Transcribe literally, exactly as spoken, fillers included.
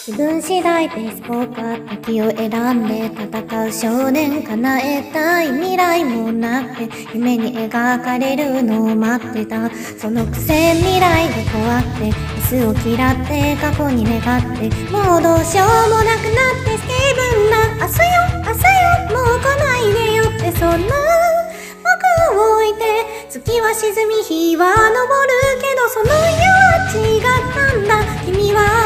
気分次第です僕は敵を選んで戦う少年、叶えたい未来もなくて夢に描かれるのを待ってた。そのくせ未来が怖くて椅子を嫌って過去に願ってもうどうしようもなくなって気分な明日よ朝よもう来ないでよってそんな僕を置いて月は沈み日は昇るけどその夜は違ったんだ君は